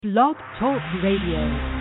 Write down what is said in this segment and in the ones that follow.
Blog Talk Radio.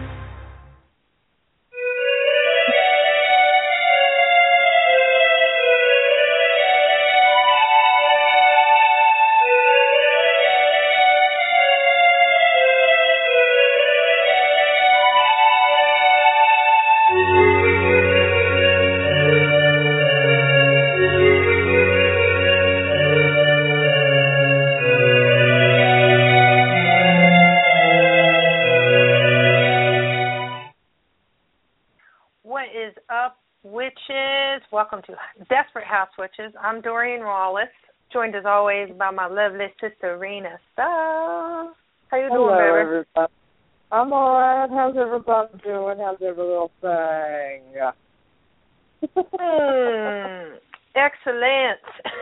Welcome to Desperate House Witches. I'm Doreen Wallace, joined as always by my lovely sister Rena Starr. How you doing, baby? Everybody. I'm all right. How's everybody doing? How's every little thing? Excellent.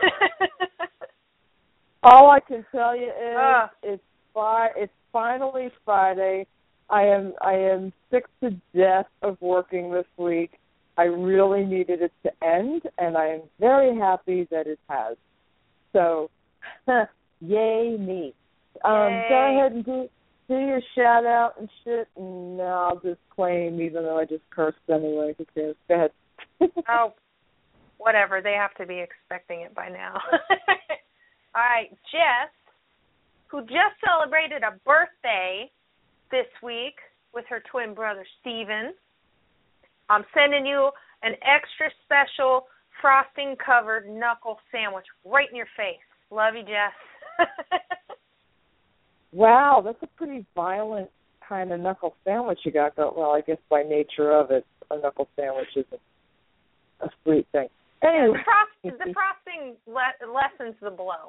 All I can tell you is it's finally Friday. I am sick to death of working this week. I really needed it to end, and I am very happy that it has. So, yay me. Go ahead and do your shout-out and shit, and I'll just claim, even though I just cursed anyway. Who cares? Go ahead. Oh, whatever. They have to be expecting it by now. All right, Jess, who just celebrated a birthday this week with her twin brother, Steven. I'm sending you an extra special frosting-covered knuckle sandwich right in your face. Love you, Jess. Wow, that's a pretty violent kind of knuckle sandwich you got going. Well, I guess by nature of it, a knuckle sandwich isn't a sweet thing. Anyway. The frosting lessens the blow.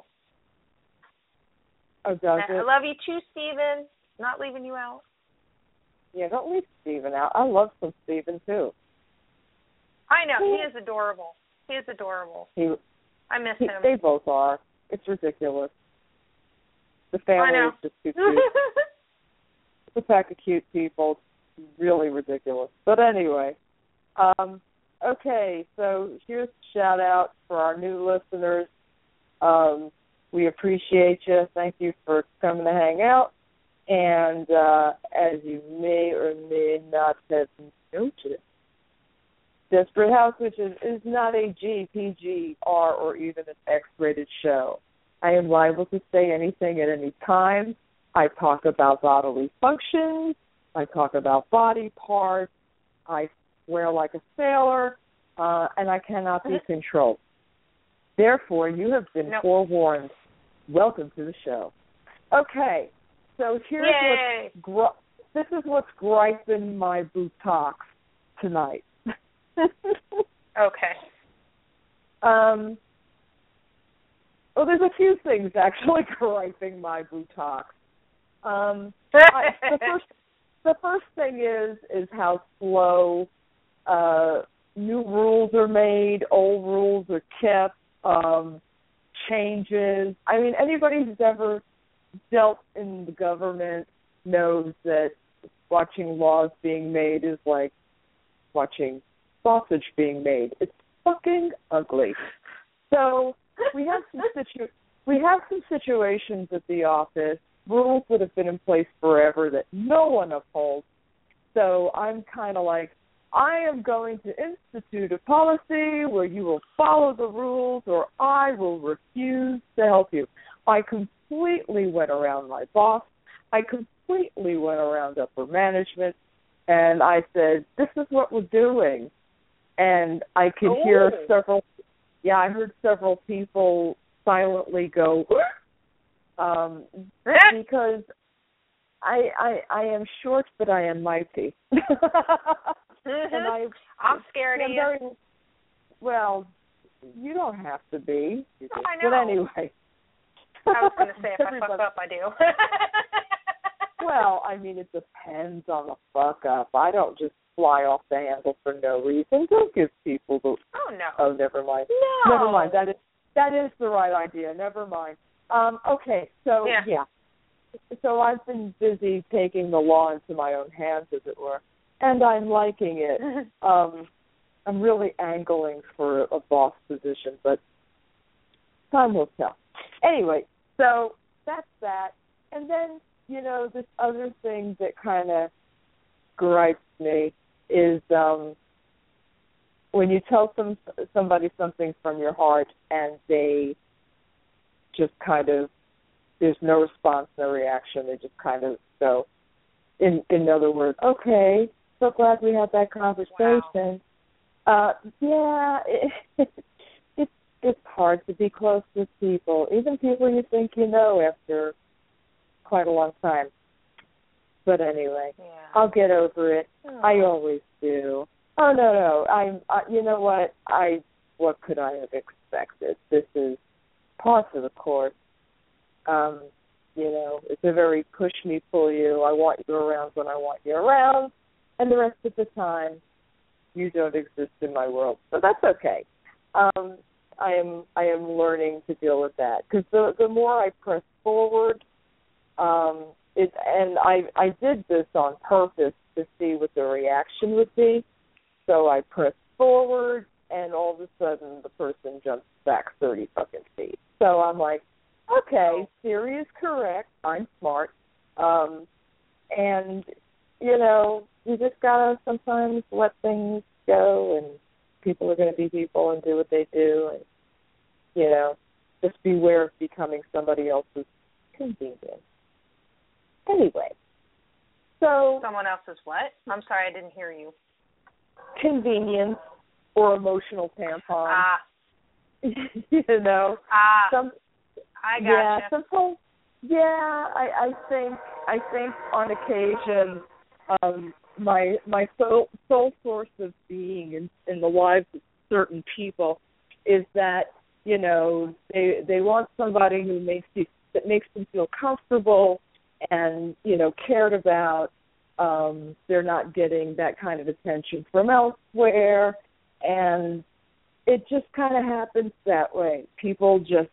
Oh, does it? I love you too, Steven. Not leaving you out. Yeah, don't leave Steven out. I love some Steven, too. I know. He is adorable. I miss him. They both are. It's ridiculous. The family is just too cute. It's a pack of cute people. It's really ridiculous. But anyway, okay, so here's a shout-out for our new listeners. We appreciate you. Thank you for coming to hang out. And as you may or may not have noted, Desperate House Witches is not a G, PG, R, or even an X-rated show. I am liable to say anything at any time. I talk about bodily functions. I talk about body parts. I swear like a sailor, and I cannot be controlled. Therefore, you have been forewarned. Welcome to the show. Okay. So here's this is what's griping my buttocks tonight. Okay. Well, there's a few things actually griping my buttocks. The first thing is how slow new rules are made, old rules are kept, changes. I mean, anybody who's ever dealt in the government knows that watching laws being made is like watching sausage being made. It's fucking ugly. So we have some situations at the office, rules that have been in place forever that no one upholds. So I'm kind of like, I am going to institute a policy where you will follow the rules or I will refuse to help you. I completely went around my boss. I completely went around upper management, and I said, this is what we're doing. And I could hear I heard several people silently go, because I am short, but I am mighty. And I'm scared of you. Well, you don't have to be. I know. But anyway. I was going to say, if I fuck up, I do. Well, I mean, it depends on the fuck up. I don't just fly off the handle for no reason. Don't give people the... Oh, no. Oh, never mind. No. Never mind. That is the right idea. Never mind. Okay, so, yeah. So I've been busy taking the law into my own hands, as it were, and I'm liking it. I'm really angling for a boss position, but time will tell. Anyway, so that's that. And then this other thing that kind of gripes me is when you tell somebody something from your heart and they just kind of, there's no response, no reaction, they just kind of go, in other words, okay, so glad we had that conversation. Wow. It's hard to be close with people, even people you think you know after quite a long time. But anyway, I'll get over it. Oh. I always do. Oh no, you know what? What could I have expected? This is par for the course. It's a very push me, pull you. I want you around when I want you around, and the rest of the time, you don't exist in my world. So that's okay. I am learning to deal with that because the more I press forward, and I did this on purpose to see what the reaction would be. So I pressed forward, and all of a sudden the person jumps back 30 fucking feet. So I'm like, okay, Siri is correct. I'm smart. And, you just got to sometimes let things go, and people are going to be people and do what they do. And, just beware of becoming somebody else's convenience. Anyway, so... Someone else's what? I'm sorry, I didn't hear you. Convenience or emotional tampon. I gotcha. Yeah, sometimes. Yeah, I think on occasion, my sole source of being in the lives of certain people is that they want somebody who makes them feel comfortable and cared about. They're not getting that kind of attention from elsewhere, and it just kind of happens that way. People just,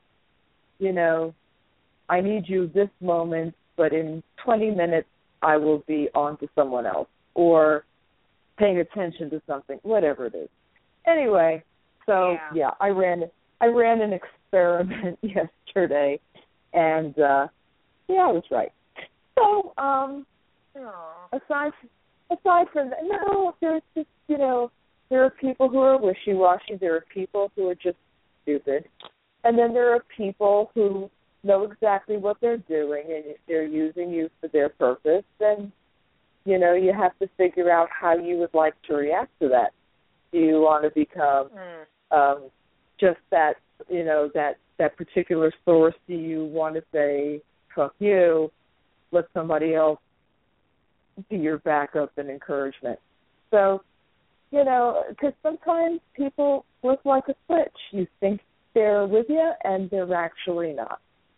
I need you this moment, but in 20 minutes I will be on to someone else or paying attention to something, whatever it is. Anyway, so yeah I ran an experiment yesterday, and I was right. So aside from that, no, there's just there are people who are wishy-washy. There are people who are just stupid, and then there are people who know exactly what they're doing, and if they're using you for their purpose, then you have to figure out how you would like to react to that. Do you want to become just that that particular source? Do you want to say fuck you? Let somebody else be your backup and encouragement. So, because sometimes people flip like a switch. You think they're with you, and they're actually not.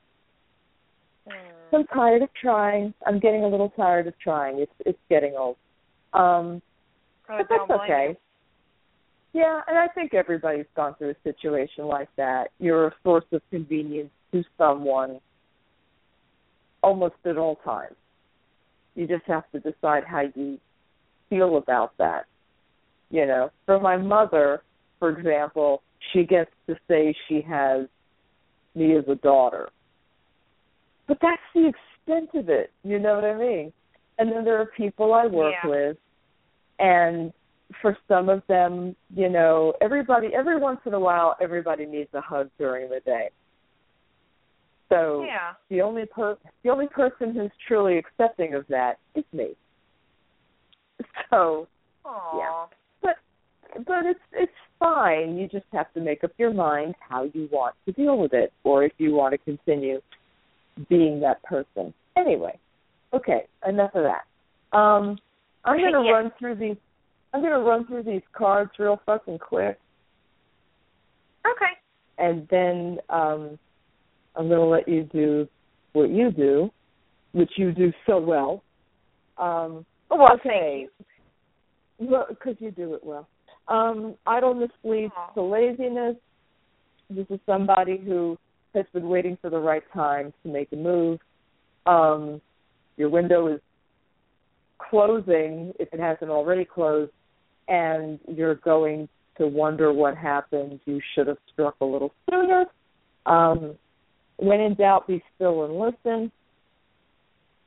So I'm tired of trying. I'm getting a little tired of trying. It's getting old. But that's okay. Yeah, and I think everybody's gone through a situation like that. You're a source of convenience to someone almost at all times. You just have to decide how you feel about that. For my mother, for example, she gets to say she has me as a daughter. But that's the extent of it, you know what I mean? And then there are people I work with, and for some of them, every once in a while, everybody needs a hug during the day. So the only person who's truly accepting of that is me. So but it's fine. You just have to make up your mind how you want to deal with it, or if you want to continue being that person. Anyway, okay, enough of that. I'm going to run through these. I'm going to run through these cards real fucking quick. Okay. And then I'm going to let you do what you do, which you do so well. Thank you. Well, because you do it well. Idleness leads to laziness. This is somebody who has been waiting for the right time to make a move. Your window is closing, if it hasn't already closed, and you're going to wonder what happened. You should have struck a little sooner. When in doubt, be still and listen.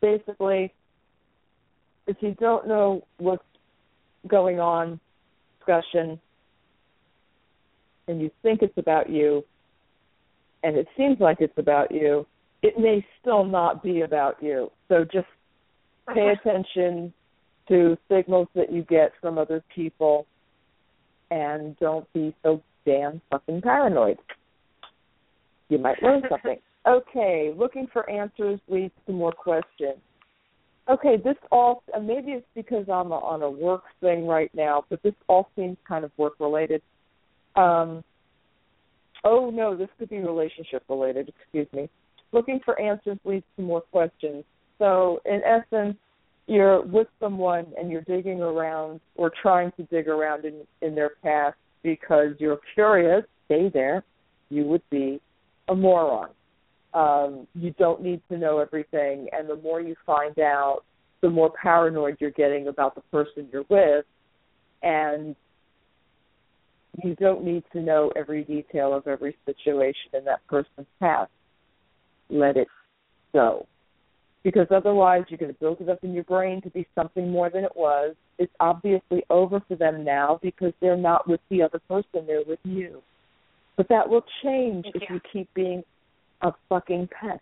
basically, if you don't know what's going on, discussion, and you think it's about you, and it seems like it's about you, it may still not be about you. So just pay attention to signals that you get from other people, and don't be so damn fucking paranoid. You might learn something. Okay, looking for answers leads to more questions. Okay, this all, maybe it's because I'm on a work thing right now, but this all seems kind of work-related. Oh, no, this could be relationship-related, excuse me. Looking for answers leads to more questions. So, in essence, you're with someone and you're digging around or trying to dig around in their past because you're curious. Stay there. You would be a moron. You don't need to know everything, and the more you find out, the more paranoid you're getting about the person you're with, and you don't need to know every detail of every situation in that person's past. Let it go. Because otherwise you're going to build it up in your brain to be something more than it was. It's obviously over for them now because they're not with the other person, they're with you. But that will change if you keep being a fucking pest.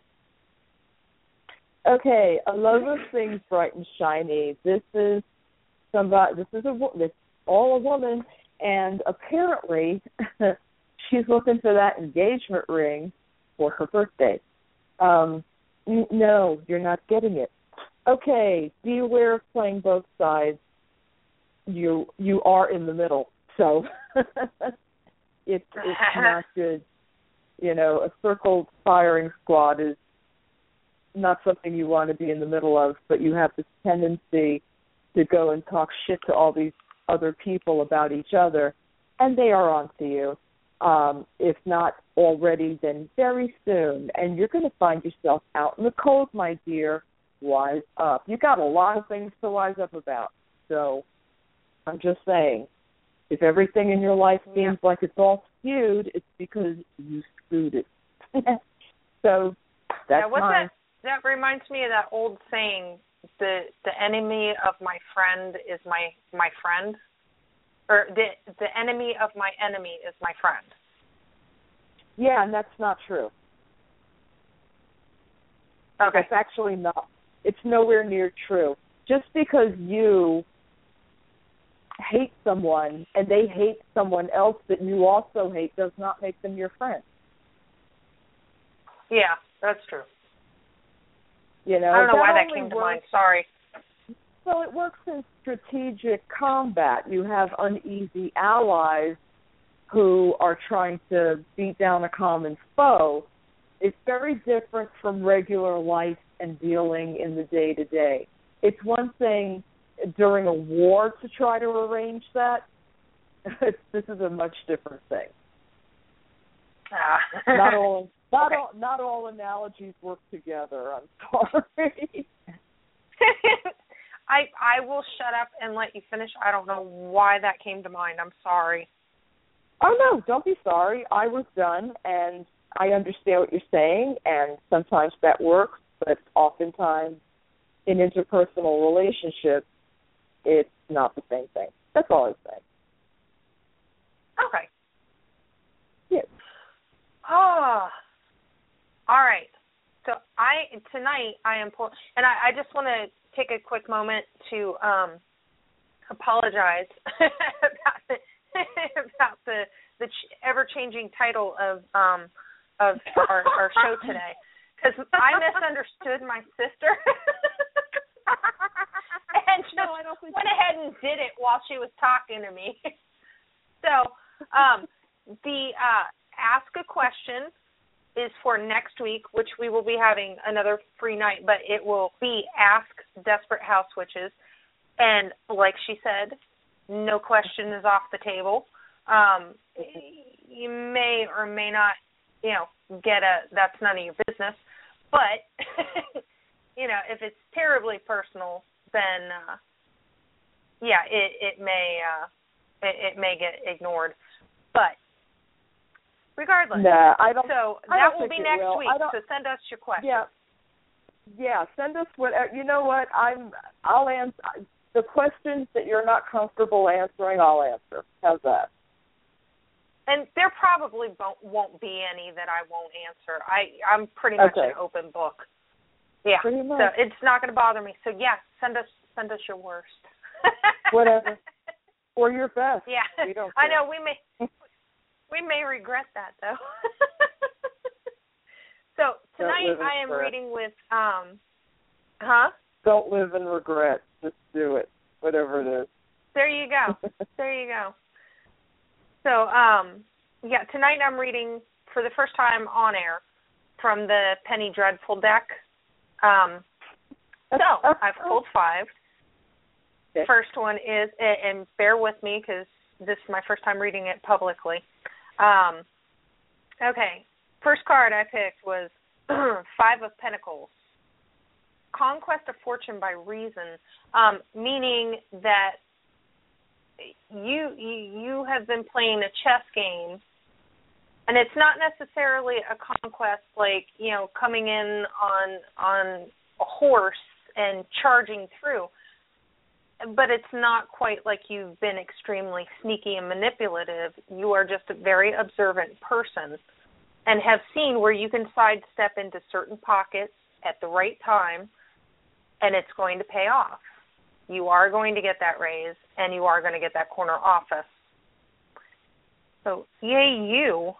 Okay, a love of things bright and shiny. This is all a woman, and apparently she's looking for that engagement ring for her birthday. No, you're not getting it. Okay, be aware of playing both sides. You are in the middle, so it's not good. You know, a circled firing squad is not something you want to be in the middle of, but you have this tendency to go and talk shit to all these other people about each other, and they are onto you. If not already, then very soon. And you're going to find yourself out in the cold, my dear. Wise up. You got a lot of things to wise up about. So I'm just saying, if everything in your life seems like it's all skewed, it's because you screwed it. So that's mine. That reminds me of that old saying, the enemy of my friend is my friend. Or the enemy of my enemy is my friend. Yeah, and that's not true. Okay. It's actually not. It's nowhere near true. Just because you hate someone and they hate someone else that you also hate does not make them your friend. Yeah, that's true. You know, I don't know why that came to mind. Sorry. So it works in strategic combat. You have uneasy allies who are trying to beat down a common foe. It's very different from regular life and dealing in the day-to-day. It's one thing during a war to try to arrange that. This is a much different thing. Not all analogies work together. I'm sorry. I will shut up and let you finish. I don't know why that came to mind. I'm sorry. Oh, no, don't be sorry. I was done, and I understand what you're saying, and sometimes that works, but oftentimes in interpersonal relationships, it's not the same thing. That's all I'm saying. Okay. Yes. Oh. All right. So tonight I am and I just want to take a quick moment to apologize about the ever-changing title of our show today, because I misunderstood my sister and just went ahead and did it while she was talking to me. So the Ask a Question is for next week, which we will be having another free night, but it will be Ask Desperate House Witches. And like she said, no question is off the table. You may or may not, get that's none of your business. But, if it's terribly personal, then, it may get ignored. But regardless, nah, I don't, so I that don't will think be it next will. week. So send us your questions. Yeah. Yeah, send us whatever. You know what? I'll answer the questions that you're not comfortable answering. I'll answer. How's that? And there probably won't be any that I won't answer. I'm pretty much an open book. Yeah. Pretty much. So it's not going to bother me. So yeah, send us your worst. Whatever. Or your best. Yeah. We don't I know we may regret that though. So tonight I am reading with Don't live in regret. Just do it. Whatever it is. There you go. There you go. So, yeah, tonight I'm reading for the first time on air from the Penny Dreadful deck. So, I've pulled 5. Okay. First one is, and bear with me because this is my first time reading it publicly. Okay, first card I picked was 5 of Pentacles. Conquest of fortune by reason, meaning that you have been playing a chess game, and it's not necessarily a conquest like, coming in on a horse and charging through, but it's not quite like you've been extremely sneaky and manipulative. You are just a very observant person and have seen where you can sidestep into certain pockets at the right time, and it's going to pay off. You are going to get that raise, and you are going to get that corner office. So, yay you.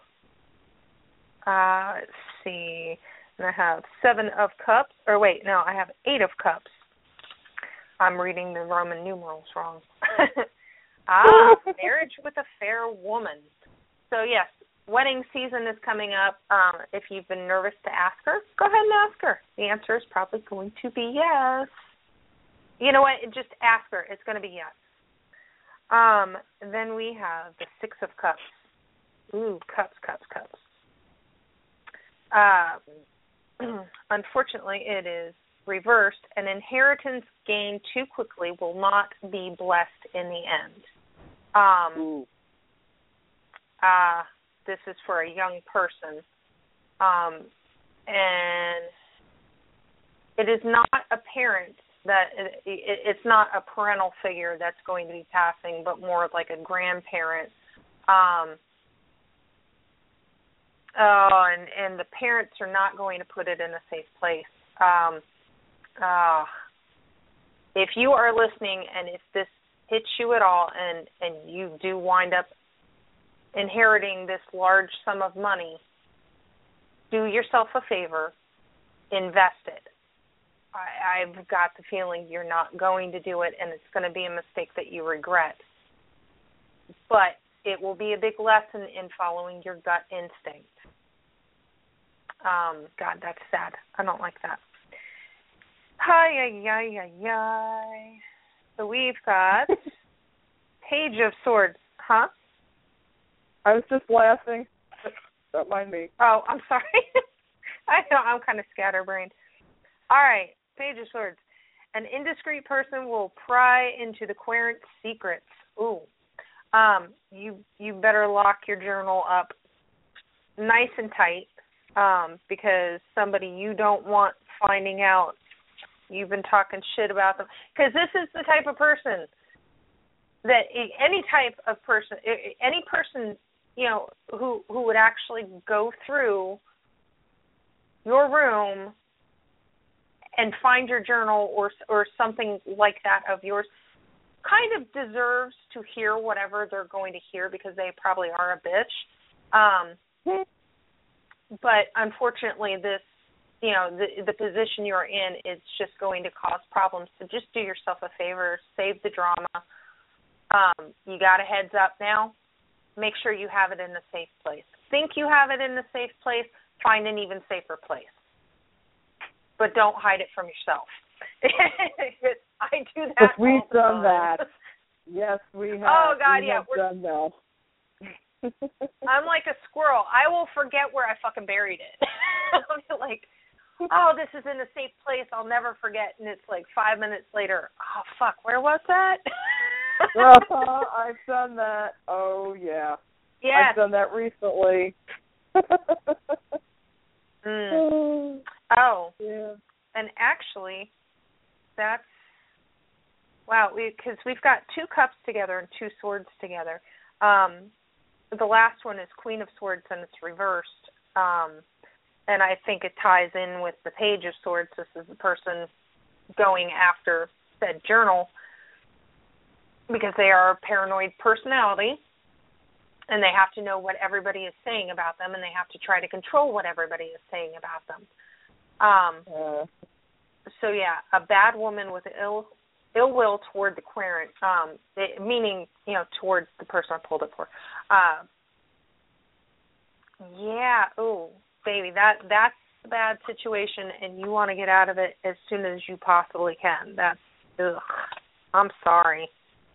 Let's see. And I have 7 of cups. Or wait, no, I have 8 of cups. I'm reading the Roman numerals wrong. Marriage with a fair woman. So, yes, wedding season is coming up. If you've been nervous to ask her, go ahead and ask her. The answer is probably going to be yes. You know what? Just ask her. It's going to be yes. Then we have the 6 of cups. Ooh, cups. Unfortunately, it is reversed. An inheritance gained too quickly will not be blessed in the end. This is for a young person. And it is not apparent that it's not a parental figure that's going to be passing, but more like a grandparent. And the parents are not going to put it in a safe place. If you are listening and if this hits you at all and you do wind up inheriting this large sum of money, do yourself a favor, invest it. I've got the feeling you're not going to do it, and it's going to be a mistake that you regret. But it will be a big lesson in following your gut instinct. God, that's sad. I don't like that. So we've got Page of Swords. Huh? I was just laughing. Don't mind me. Oh, I'm sorry. I know, I'm kind of scatterbrained. All right, Page of Swords. An indiscreet person will pry into the querent's secrets. Ooh. You better lock your journal up nice and tight, because somebody you don't want finding out you've been talking shit about them. Because this is the type of person that any person, who would actually go through your room and find your journal or something like that of yours kind of deserves to hear whatever they're going to hear because they probably are a bitch. But unfortunately, this, the position you're in is just going to cause problems. So just do yourself a favor, save the drama. You got a heads up now. Make sure you have it in a safe place. Think you have it in a safe place, find an even safer place. But don't hide it from yourself. I do that. We've done that. Yes, we have. Oh, God, we yeah. have done that. I'm like a squirrel. I will forget where I fucking buried it. I'll be like, oh, this is in a safe place. I'll never forget. And it's like 5 minutes later, oh, fuck, where was that? I've done that. Oh, yeah. Yes. I've done that recently. Oh. Yeah. and actually, that's, wow, because we've got 2 cups together and 2 swords together. The last one is Queen of Swords, and it's reversed. And I think it ties in with the Page of Swords. This is the person going after said journal because they are a paranoid personality, and they have to know what everybody is saying about them, and they have to try to control what everybody is saying about them. So, yeah, a bad woman with ill will toward the querent, meaning, towards the person I pulled it for. Yeah, oh, baby, that's a bad situation, and you want to get out of it as soon as you possibly can. That's, ugh, I'm sorry.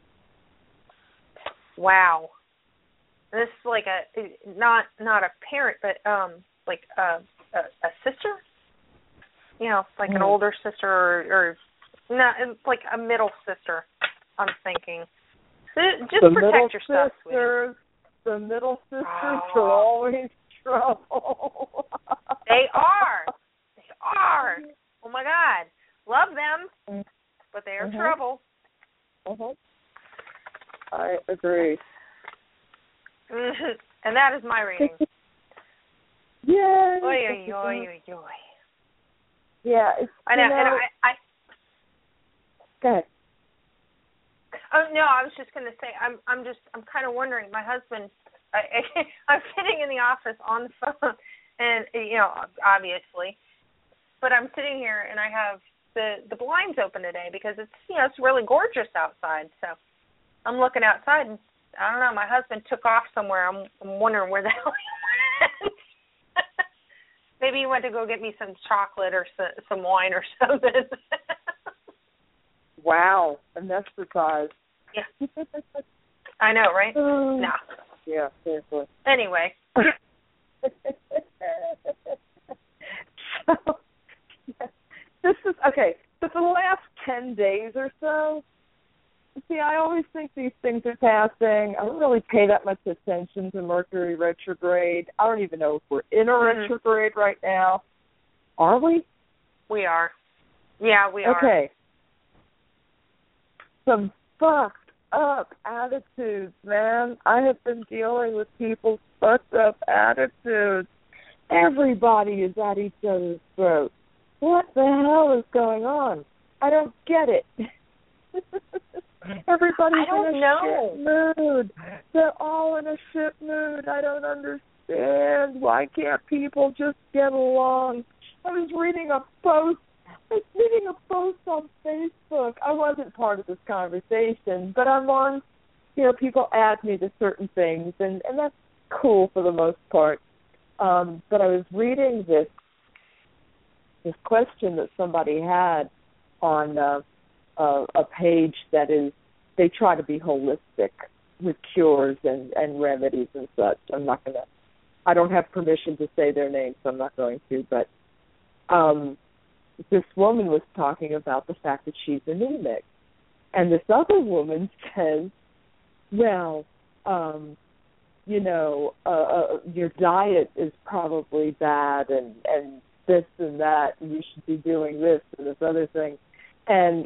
Wow. This is like not a parent, but like a sister, like an older sister or not, like a middle sister. I'm thinking. Just protect your stuff, sweetie. The middle sisters are always trouble. They are. Oh my God, love them, but they are trouble. I agree. And that is my reading. Yay! Oy. Yeah, I know. And I go ahead. Oh no, I was just going to say I'm kind of wondering. My husband, I'm sitting in the office on the phone, and obviously, but I'm sitting here and I have the blinds open today because it's it's really gorgeous outside. So I'm looking outside and I don't know. My husband took off somewhere. I'm wondering where the hell he went. Maybe he went to go get me some chocolate or some wine or something. Wow, anesthetized. Yeah. I know, right? No. Yeah, seriously. Anyway. So, this is, okay, so for the last 10 days or so, see, I always think these things are passing. I don't really pay that much attention to Mercury retrograde. I don't even know if we're in a retrograde right now. Are we? We are. Yeah, we are. Okay. Some fucked up attitudes, man. I have been dealing with people's fucked up attitudes. Everybody is at each other's throats. What the hell is going on? I don't get it. Everybody's in a shit mood. They're all in a shit mood. I don't understand. Why can't people just get along? I was reading a post on Facebook. I wasn't part of this conversation, but I'm on, people add me to certain things, and that's cool for the most part. But I was reading this question that somebody had on a page that is, they try to be holistic with cures and remedies and such. I don't have permission to say their name, so I'm not going to, but this woman was talking about the fact that she's anemic. And this other woman says, well, your diet is probably bad and this and that, and you should be doing this and this other thing. And,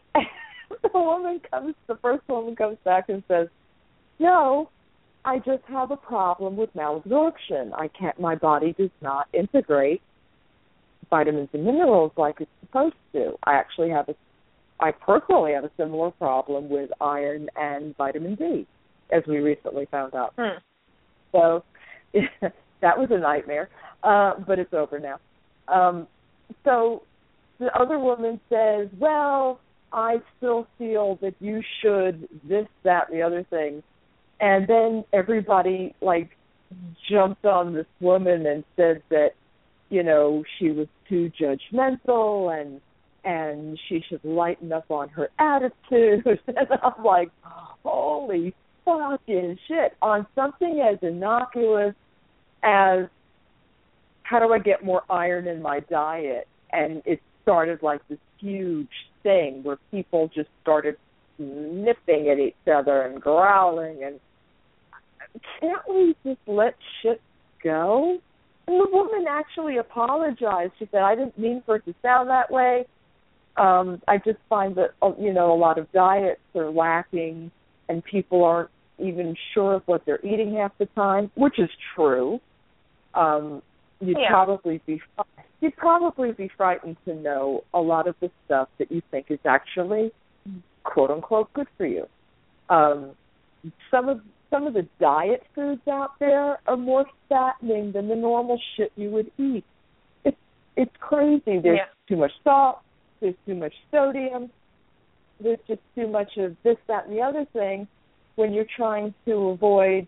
the first woman comes back and says, no, I just have a problem with malabsorption. My body does not integrate vitamins and minerals like it's supposed to. I personally have a similar problem with iron and vitamin D, as we recently found out. So that was a nightmare, but it's over now. So the other woman says, well, I still feel that you should this, that, and the other thing. And then everybody, jumped on this woman and said that, she was too judgmental and she should lighten up on her attitude. And I'm like, holy fucking shit. On something as innocuous as how do I get more iron in my diet? And it started like this huge thing where people just started nipping at each other and growling. And can't we just let shit go? And the woman actually apologized. She said, I didn't mean for it to sound that way. I just find that, a lot of diets are lacking and people aren't even sure of what they're eating half the time, which is true. You'd probably be frightened to know a lot of the stuff that you think is actually quote unquote good for you. Some of the diet foods out there are more fattening than the normal shit you would eat. It's crazy. There's too much salt. There's too much sodium. There's just too much of this, that, and the other thing when you're trying to avoid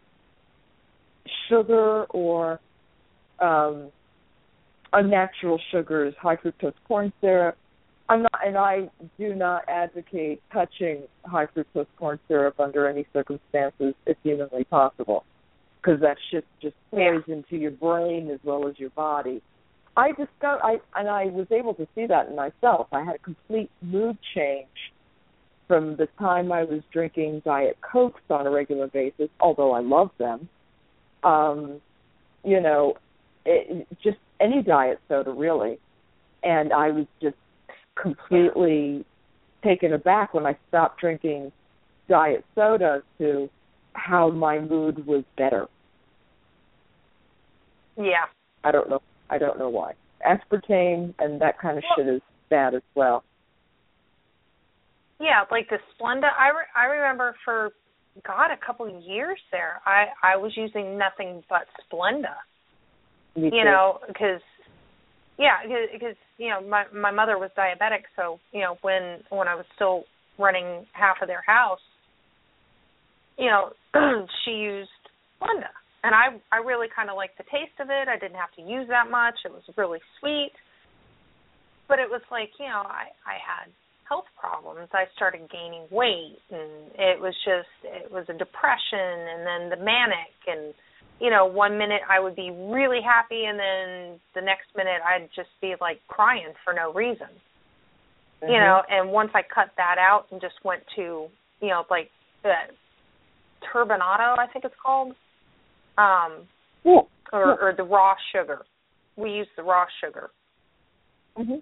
sugar or unnatural sugars, high fructose corn syrup. I do not advocate touching high fructose corn syrup under any circumstances if humanly possible, because that shit just plays into your brain as well as your body. I was able to see that in myself. I had a complete mood change from the time I was drinking Diet Cokes on a regular basis, although I love them. Just any diet soda, really. And I was just completely taken aback when I stopped drinking diet soda to how my mood was better. Yeah. I don't know why. Aspartame and that kind of shit is bad as well. Yeah, like the Splenda. I remember for, a couple of years there, I was using nothing but Splenda. Me too. Because my mother was diabetic, so when I was still running half of their house, she used Splenda, and I really kind of liked the taste of it. I didn't have to use that much. It was really sweet, but it was like I had health problems. I started gaining weight, and it was a depression, and then the manic, and 1 minute I would be really happy, and then the next minute I'd just be like crying for no reason. Mm-hmm. And once I cut that out and just went to, like the turbinado, I think it's called, or the raw sugar. We use the raw sugar. Mm-hmm.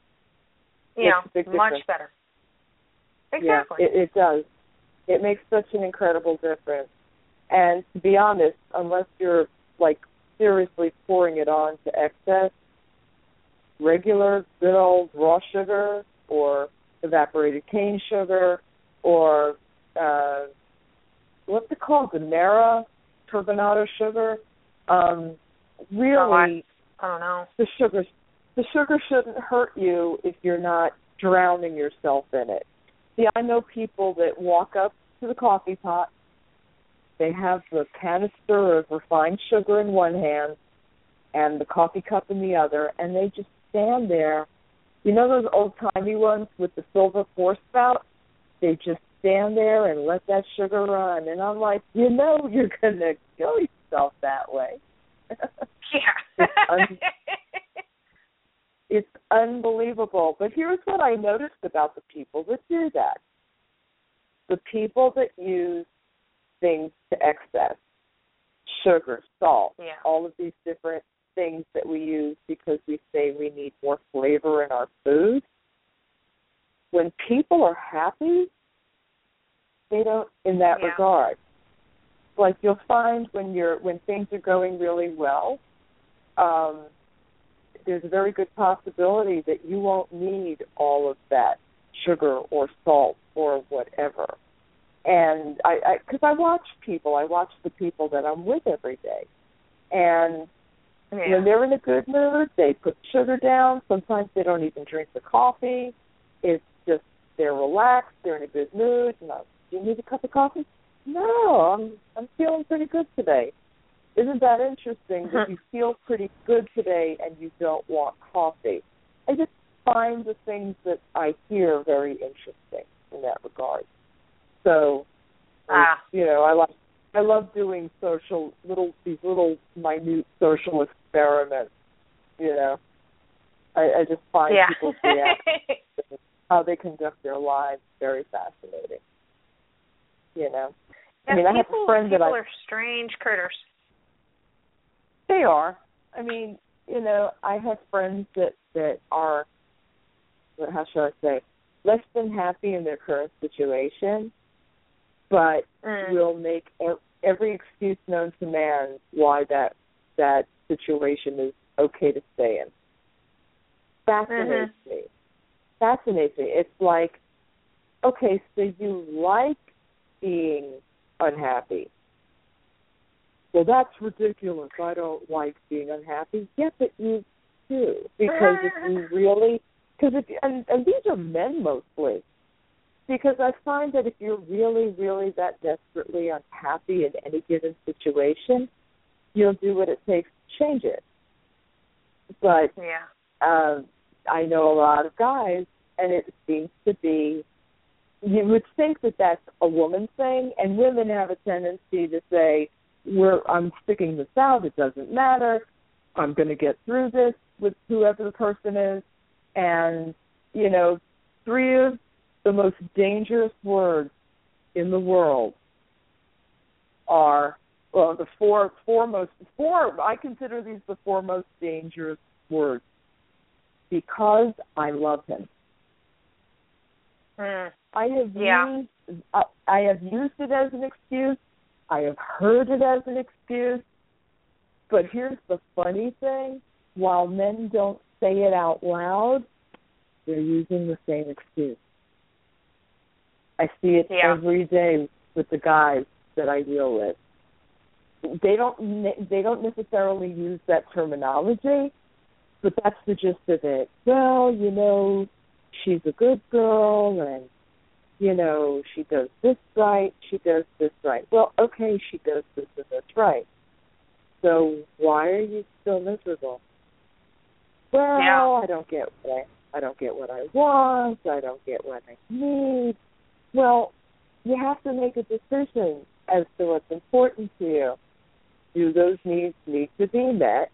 Much better. Exactly. Yeah, it does. It makes such an incredible difference. And to be honest, unless you're, seriously pouring it on to excess, regular, good old raw sugar or evaporated cane sugar or, what's it called, the Nara turbinado sugar, really, I don't know. The sugar shouldn't hurt you if you're not drowning yourself in it. See, I know people that walk up to the coffee pot, they have the canister of refined sugar in one hand and the coffee cup in the other, and they just stand there. You know those old-timey ones with the silver pour spout? They just stand there and let that sugar run. And I'm like, you're going to kill yourself that way. Yeah. It's unbelievable. But here's what I noticed about the people that do that. The people that use things to excess, sugar, salt, all of these different things that we use because we say we need more flavor in our food. When people are happy, they don't, in that regard. Like you'll find when things are going really well, there's a very good possibility that you won't need all of that sugar or salt or whatever. And because I watch the people that I'm with every day. And when they're in a good mood, they put sugar down. Sometimes they don't even drink the coffee. It's just they're relaxed, they're in a good mood. No, do you need a cup of coffee? No, I'm feeling pretty good today. Isn't that interesting that you feel pretty good today and you don't want coffee? I just find the things that I hear very interesting in that regard. So, I love doing these little minute social experiments. I just find people's reactions, how they conduct their lives, very fascinating. I have a friend that people are strange critters. They are. I mean, you know, I have friends that are, how shall I say, less than happy in their current situation, but will make every excuse known to man why that situation is okay to stay in. Fascinates me. It's like, okay, so you like being unhappy. Well, that's ridiculous. I don't like being unhappy. Yes, but you do. Because if you really, and these are men mostly, because I find that if you're really, really that desperately unhappy in any given situation, you'll do what it takes to change it. But I know a lot of guys, and it seems to be, you would think that that's a woman thing, and women have a tendency to say, I'm sticking this out, it doesn't matter, I'm going to get through this with whoever the person is. And, you know, 3 of the most dangerous words in the world are, well, the four, I consider these the 4 most dangerous words. Because I love him. I have used it as an excuse. I have heard it as an excuse. But here's the funny thing. While men don't say it out loud, they're using the same excuse. I see it every day with the guys that I deal with. They don't necessarily use that terminology, but that's the gist of it. Well, you know, she's a good girl, and, you know, she does this right, she does this right. Well, okay, she does this and this right. So why are you still miserable? Well, I don't get what I want. I don't get what I need. Well, you have to make a decision as to what's important to you. Do those needs need to be met?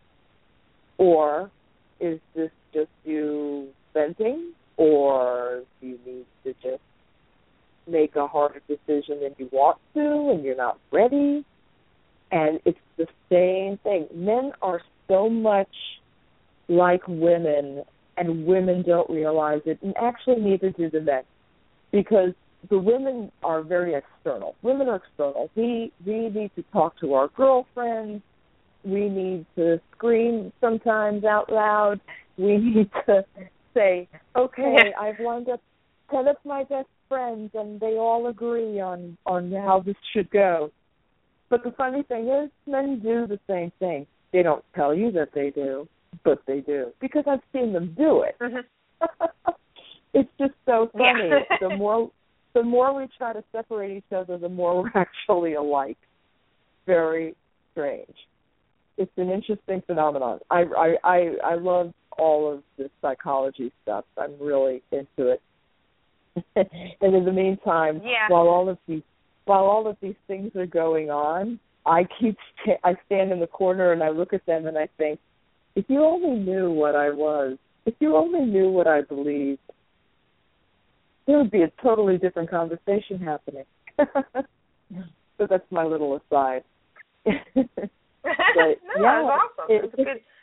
Or is this just you venting? Or do you need to just make a harder decision than you want to and you're not ready? And it's the same thing. Men are so much like women, and women don't realize it, and actually neither do the men, because the women are very external. Women are external. We need to talk to our girlfriends. We need to scream sometimes out loud. We need to say, okay, I've lined up 10 of my best friends, and they all agree on how this should go. But the funny thing is, men do the same thing. They don't tell you that they do, but they do, because I've seen them do it. It's just so funny. Yeah. The more we try to separate each other, the more we're actually alike. Very strange. It's an interesting phenomenon. I love all of this psychology stuff. I'm really into it. And in the meantime, while all of these things are going on, I stand in the corner and I look at them and I think, if you only knew what I was, if you only knew what I believed, there would be a totally different conversation happening. So that's my little aside. But, that's awesome.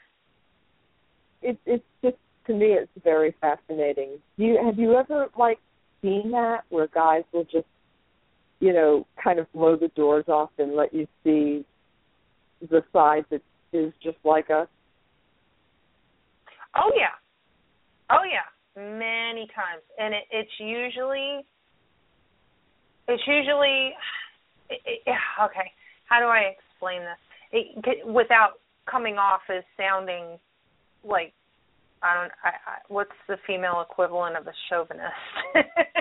It's just, to me, it's very fascinating. Have you ever seen that, where guys will just, you know, kind of blow the doors off and let you see the side that is just like us? Oh yeah, many times, and it's usually okay. How do I explain this without coming off as sounding like what's the female equivalent of a chauvinist?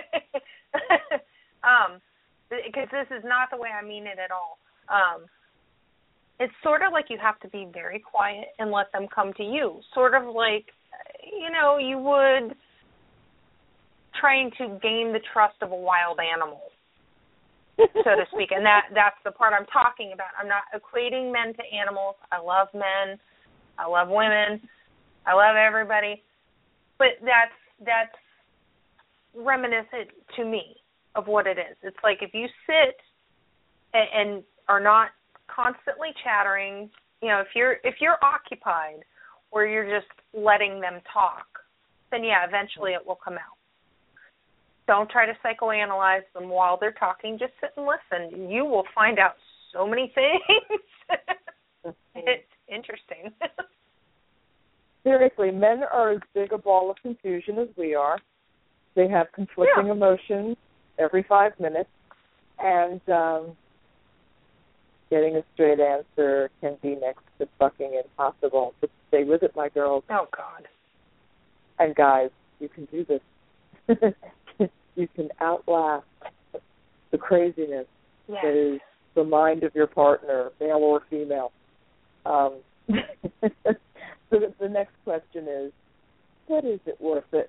Because this is not the way I mean it at all. It's sort of like you have to be very quiet and let them come to you. Sort of like, you know, you would trying to gain the trust of a wild animal, so to speak. And that's the part I'm talking about. I'm not equating men to animals. I love men. I love women. I love everybody. But that's reminiscent to me of what it is. It's like if you sit and are not constantly chattering if you're occupied or you're just letting them talk, then yeah, eventually it will come out. Don't try to psychoanalyze them while they're talking. Just sit and listen. You will find out so many things. It's interesting. Seriously, men are as big a ball of confusion as we are. They have conflicting emotions every 5 minutes, and getting a straight answer can be next to fucking impossible. But stay with it, my girls. Oh, God. And guys, you can do this. You can outlast the craziness that is the mind of your partner, male or female. So the next question is, but is it worth it?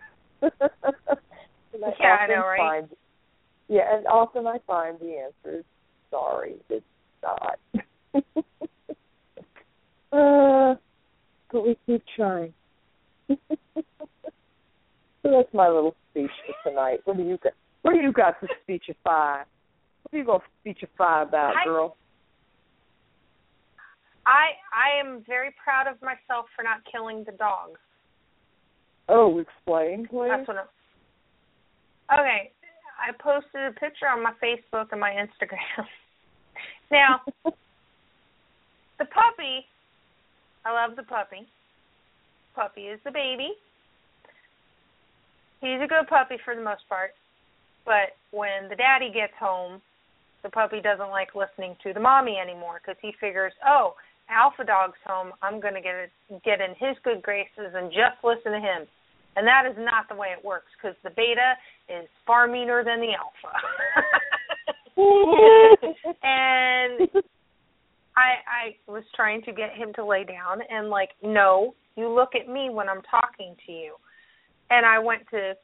I know, right? And often I find the answer is, sorry, it's not. But we keep trying. So that's my little speech for tonight. What do you got to speechify? What are you going to speechify about, girl? I am very proud of myself for not killing the dog. Oh, explain, please. That's what okay, I posted a picture on my Facebook and my Instagram. Now, the puppy, I love the puppy. Puppy is the baby. He's a good puppy for the most part. But when the daddy gets home, the puppy doesn't like listening to the mommy anymore because he figures, oh, Alpha Dog's home, I'm going to get in his good graces and just listen to him. And that is not the way it works because the beta is far meaner than the alpha. And I was trying to get him to lay down and like, no, you look at me when I'm talking to you. And I went to,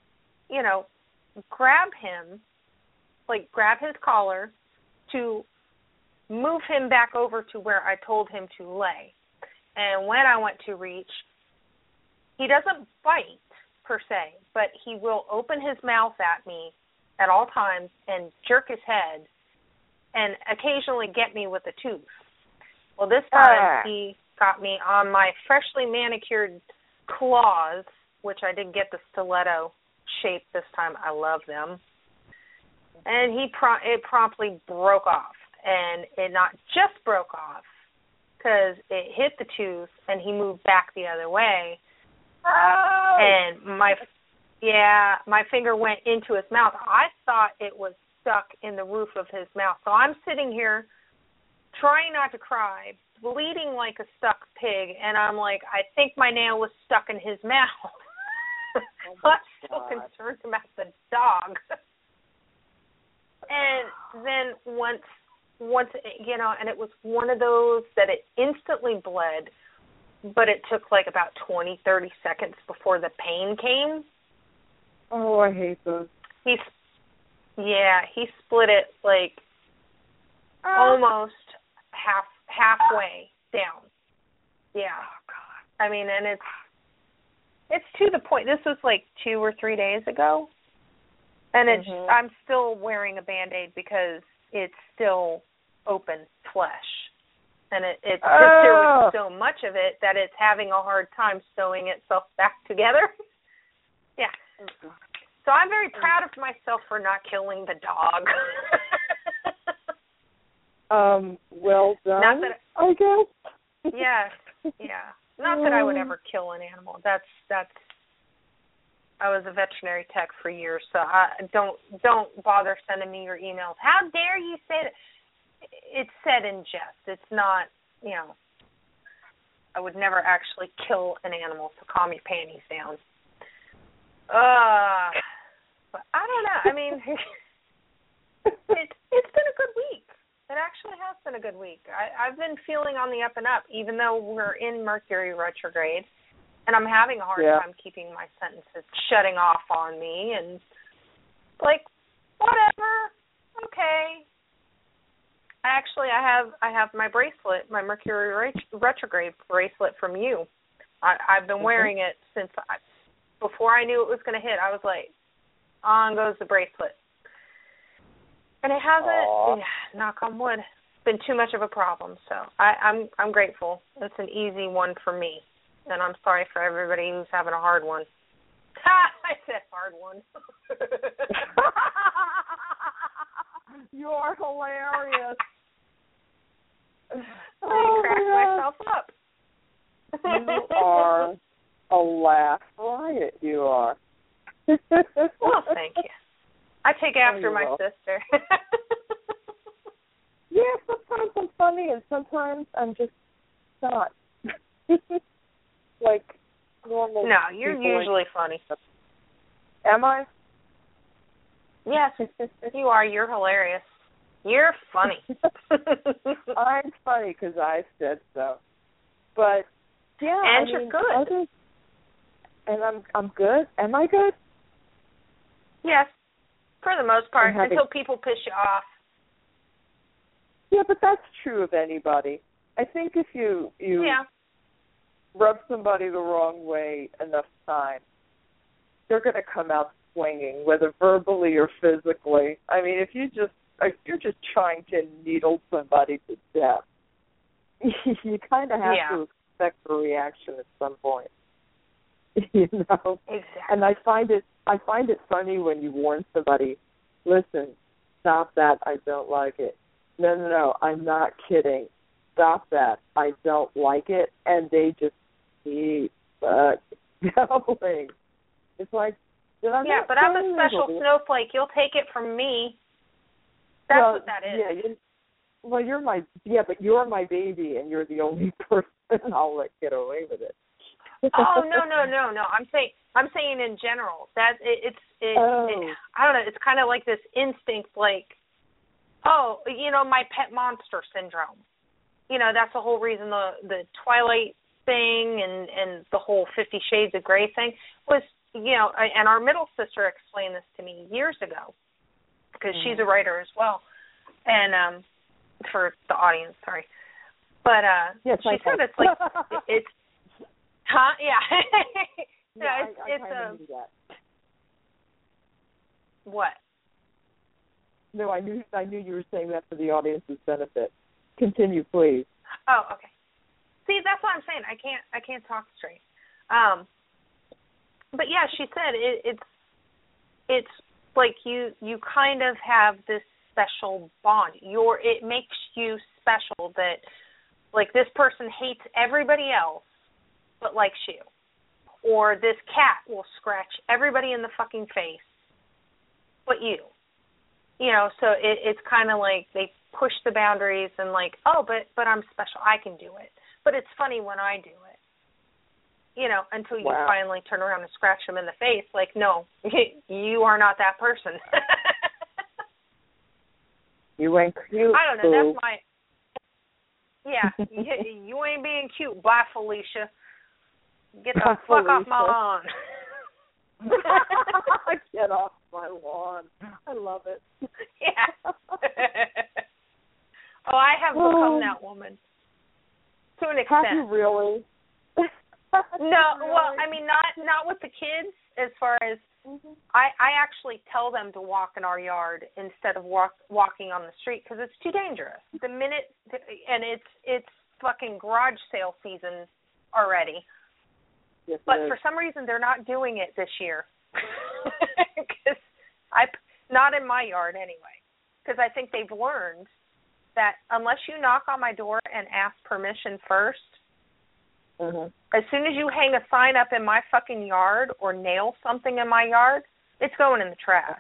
grab him, like grab his collar to move him back over to where I told him to lay. And when I went to reach, he doesn't bite per se, but he will open his mouth at me at all times and jerk his head and occasionally get me with a tooth. Well, this time he got me on my freshly manicured claws, which I did get the stiletto shape this time. I love them. And it promptly broke off. And it not just broke off because it hit the tooth and he moved back the other way. Oh. And my finger went into his mouth. I thought it was stuck in the roof of his mouth. So I'm sitting here trying not to cry, bleeding like a stuck pig, and I'm like, I think my nail was stuck in his mouth. Oh I'm still concerned about the dog. And then once and it was one of those that it instantly bled, but it took like about 20, 30 seconds before the pain came. Oh, I hate those. He split it like almost halfway down. Yeah. Oh, God. I mean, and it's to the point. This was like 2 or 3 days ago, and I'm still wearing a Band-Aid because it's still open flesh. And it's there was so much of it that it's having a hard time sewing itself back together. Yeah. So I'm very proud of myself for not killing the dog. Well done, not that I guess. Yeah. Not that I would ever kill an animal. That's I was a veterinary tech for years, so don't bother sending me your emails. How dare you say that? It's said in jest. It's not, I would never actually kill an animal, so calm your panties down. But I don't know. I mean, it's been a good week. It actually has been a good week. I've been feeling on the up and up, even though we're in Mercury retrograde, and I'm having a hard time keeping my sentences shutting off on me, and like, whatever, okay. I have my bracelet, my Mercury retrograde bracelet from you. I've been wearing it since before I knew it was going to hit. I was like, on goes the bracelet. And it hasn't, knock on wood, been too much of a problem. So I'm grateful. It's an easy one for me, and I'm sorry for everybody who's having a hard one. I said hard one. You are hilarious. I cracked myself up. You are a laugh riot. You are. Well, thank you. I take after my sister. Yeah, sometimes I'm funny and sometimes I'm just not. Like normal. No, you're usually funny. Am I? Yes, you are. You're hilarious. You're funny. I'm funny because I said so. But yeah, and you're good. And I'm good. Am I good? Yes, for the most part, until people piss you off. Yeah, but that's true of anybody. I think if you rub somebody the wrong way enough times, they're going to come out swinging, whether verbally or physically. I mean, if you're just trying to needle somebody to death, you kind of have to expect a reaction at some point. You know? Exactly. And I find it funny when you warn somebody, listen, stop that, I don't like it. No, I'm not kidding. Stop that, I don't like it. And they just keep going. It's like, but I'm a special snowflake. You'll take it from me. That's what that is. Yeah, but you're my baby, and you're the only person I'll let get away with it. Oh no! I'm saying in general that it's I don't know. It's kind of like this instinct, like, oh, my pet monster syndrome. That's the whole reason the Twilight thing and the whole 50 Shades of Grey thing was, and our middle sister explained this to me years ago because she's a writer as well, and for the audience, sorry, but yes, she said it's like it's. Huh? Yeah. I knew that. What? No, I knew you were saying that for the audience's benefit. Continue, please. Oh, okay. See, that's what I'm saying. I can't talk straight. But yeah, she said it's like you kind of have this special bond. It makes you special that, like, this person hates everybody else but likes you. Or this cat will scratch everybody in the fucking face but you. So it's kind of like they push the boundaries and like, oh, but I'm special. I can do it. But it's funny when I do it. Until you finally turn around and scratch them in the face. Like, no, you are not that person. You ain't cute. I don't know. That's my... Yeah, you ain't being cute. Bye, Felicia. Get the fuck off my lawn. Get off my lawn. I love it. Yeah. Oh, I have become that woman. To an extent. Have you really? No, well, I mean, not with the kids as far as I actually tell them to walk in our yard instead of walking on the street because it's too dangerous. The minute, and it's fucking garage sale season already. Yes, but for some reason, they're not doing it this year. Because not in my yard anyway. Because I think they've learned that unless you knock on my door and ask permission first, as soon as you hang a sign up in my fucking yard or nail something in my yard, it's going in the trash.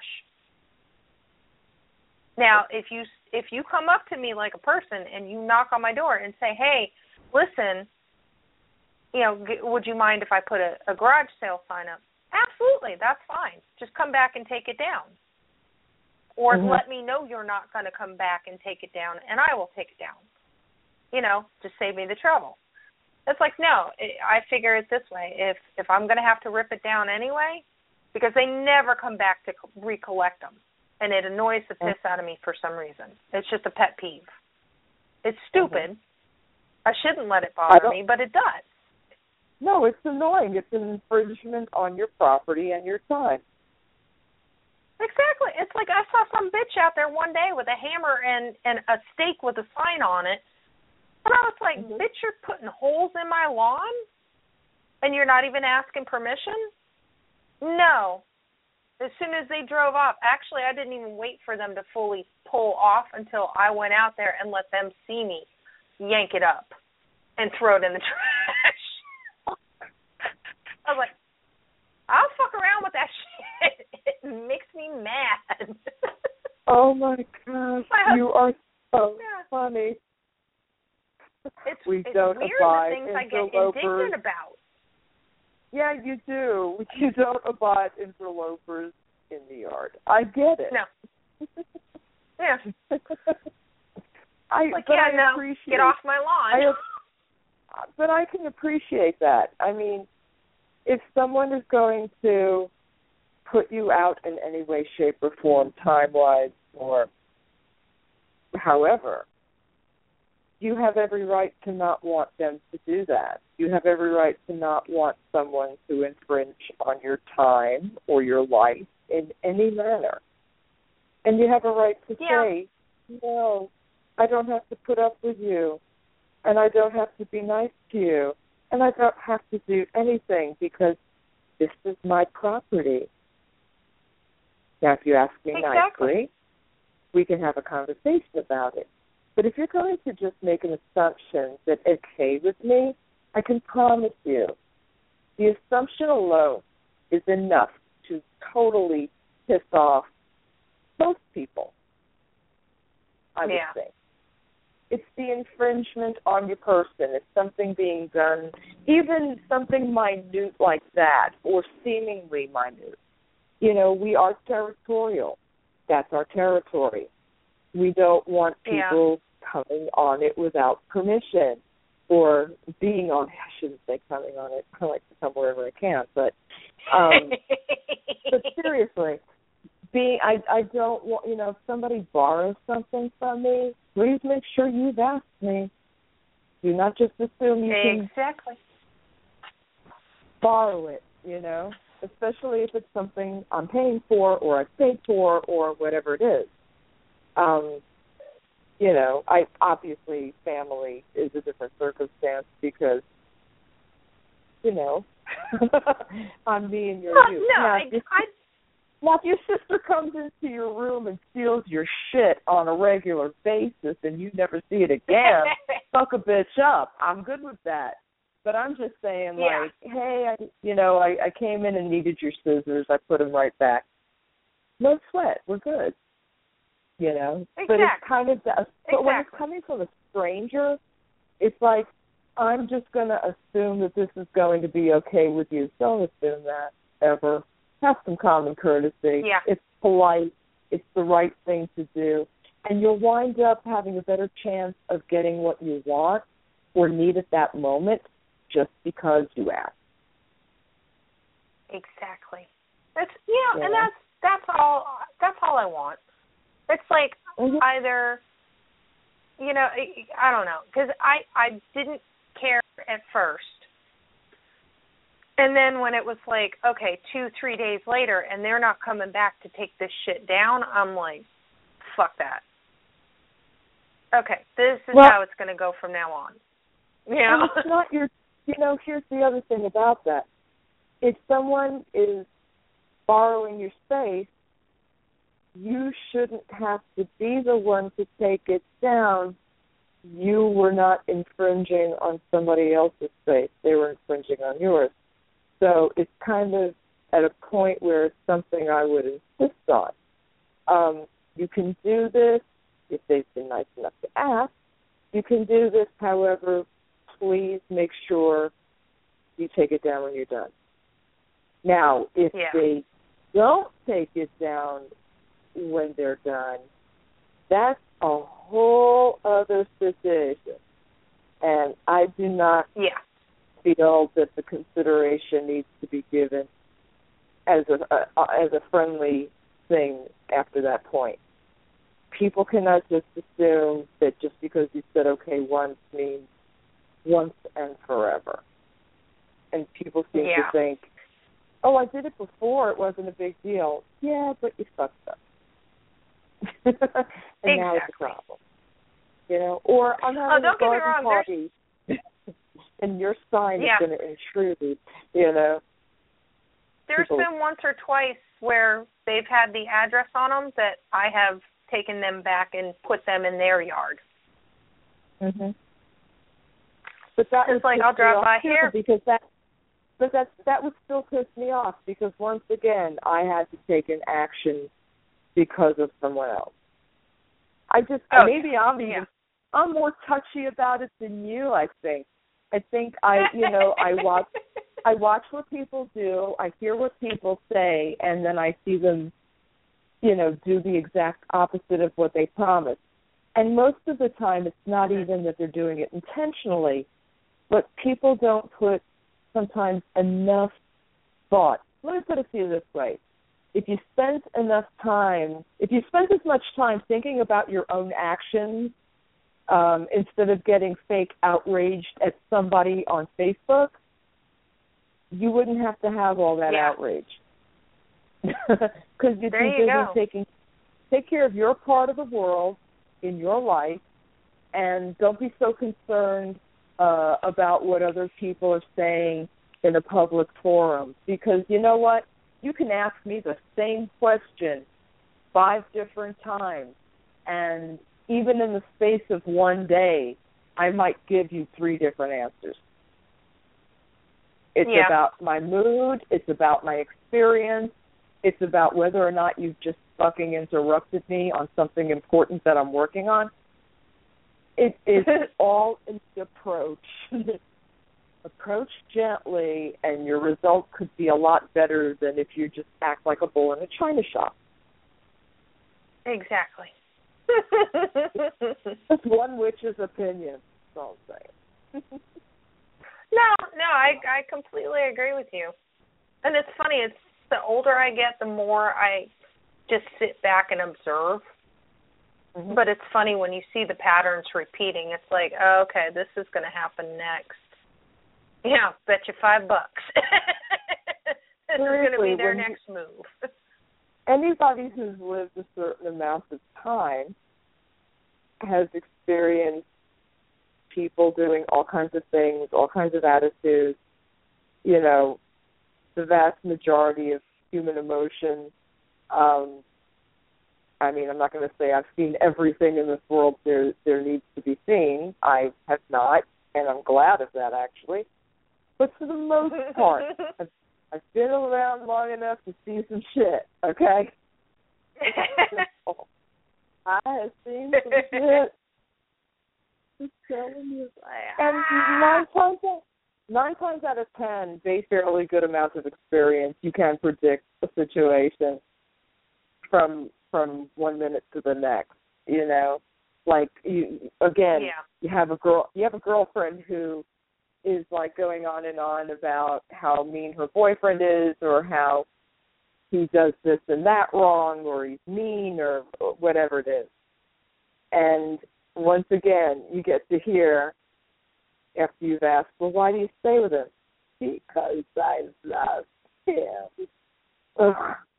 Now, if you come up to me like a person and you knock on my door and say, hey, listen, would you mind if I put a garage sale sign up? Absolutely, that's fine. Just come back and take it down. Or let me know you're not going to come back and take it down, and I will take it down. Just save me the trouble. It's like, no, I figure it this way. If I'm going to have to rip it down anyway, because they never come back to recollect them, and it annoys the piss out of me for some reason. It's just a pet peeve. It's stupid. I shouldn't let it bother me, but it does. No, it's annoying. It's an infringement on your property and your time. Exactly. It's like I saw some bitch out there one day with a hammer and a stake with a sign on it. And I was like, bitch, you're putting holes in my lawn? And you're not even asking permission? No. As soon as they drove off, actually, I didn't even wait for them to fully pull off until I went out there and let them see me yank it up and throw it in the trash. I was like, I'll fuck around with that shit. It makes me mad. Oh, my gosh. You are so funny. It's weird don't the abide things I get interlopers. indignant about. Yeah, you do. You don't abide interlopers in the yard. I get it. No. Yeah. I appreciate, get off my lawn. But I can appreciate that. I mean, if someone is going to put you out in any way, shape, or form, time-wise, or however, you have every right to not want them to do that. You have every right to not want someone to infringe on your time or your life in any manner. And you have a right to say, no, I don't have to put up with you, and I don't have to be nice to you, and I don't have to do anything because this is my property. Now, if you ask me nicely, we can have a conversation about it. But if you're going to just make an assumption that it's okay with me, I can promise you the assumption alone is enough to totally piss off most people, I would say. It's the infringement on your person. It's something being done, even something minute like that, or seemingly minute. You know, we are territorial. That's our territory. We don't want people coming on it without permission or being on it. I shouldn't say coming on it. I like to come wherever I can. But but seriously, I don't want, you know, if somebody borrows something from me, please make sure you've asked me. Do not just assume you can borrow it, you know, especially if it's something I'm paying for or I've paid for or whatever it is. You know, obviously family is a different circumstance because, you know, I'm me and you're you. Now, if your sister comes into your room and steals your shit on a regular basis and you never see it again, fuck a bitch up. I'm good with that. But I'm just saying, like, hey, I came in and needed your scissors. I put them right back. No sweat. We're good. You know? But it's kind of, but when it's coming from a stranger, it's like, I'm just going to assume that this is going to be okay with you. Don't assume that, ever. Have some common courtesy. Yeah. It's polite. It's the right thing to do. And you'll wind up having a better chance of getting what you want or need at that moment just because you asked. Exactly. And that's all I want. It's like either, you know, I don't know, because I didn't care at first. And then when it was like, okay, 2-3 days later, and they're not coming back to take this shit down, I'm like, fuck that. Okay, this is how it's going to go from now on. You know? It's not your, you know, here's the other thing about that. If someone is borrowing your space, you shouldn't have to be the one to take it down. You were not infringing on somebody else's space. They were infringing on yours. So it's kind of at a point where it's something I would insist on. You can do this if they've been nice enough to ask. You can do this, however, please make sure you take it down when you're done. Now, if they don't take it down when they're done, that's a whole other situation. And I do not feel that the consideration needs to be given as a friendly thing after that point. People cannot just assume that just because you said okay once means once and forever. And people seem to think, oh, I did it before, it wasn't a big deal. Yeah, but you fucked up. and exactly. now it's a problem. You know, or I'm having a garden party, and your sign is going to intrude. You know. There's been once or twice where they've had the address on them that I have taken them back and put them in their yard. Mhm. But that it's like I'll drive by here because that would still piss me off because once again I had to take an action because of someone else. I'm more touchy about it than you. I think I watch what people do, I hear what people say, and then I see them, do the exact opposite of what they promise. And most of the time, it's not even that they're doing it intentionally, but people don't put sometimes enough thought. Let me put it to you this way. If you spend as much time thinking about your own actions instead of getting fake outraged at somebody on Facebook, you wouldn't have to have all that outrage. Because you'd be busy take care of your part of the world in your life, and don't be so concerned about what other people are saying in a public forum. Because you know what? You can ask me the same question 5 different times, and even in the space of one day, I might give you 3 different answers. It's about my mood. It's about my experience. It's about whether or not you've just fucking interrupted me on something important that I'm working on. It is all in the approach. Approach gently, and your result could be a lot better than if you just act like a bull in a china shop. Exactly. That's one witch's opinion, that's all I'm saying. No, I completely agree with you. And it's funny, it's the older I get, the more I just sit back and observe. Mm-hmm. But it's funny when you see the patterns repeating. It's like, oh, okay, this is going to happen next. Yeah, bet you $5. This is going to be their next move. Anybody who's lived a certain amount of time has experienced people doing all kinds of things, all kinds of attitudes. The vast majority of human emotion. I'm not going to say I've seen everything in this world there needs to be seen. I have not, and I'm glad of that, actually. But for the most part, I've been around long enough to see some shit, okay? I have seen some shit. Just telling you. And 9 times out of 10, based on fairly good amounts of experience, you can predict a situation from 1 minute to the next. You have a girlfriend who is like going on and on about how mean her boyfriend is, or how he does this and that wrong, or he's mean, or whatever it is. And once again, you get to hear, after you've asked, well, why do you stay with him? Because I love him. Ugh.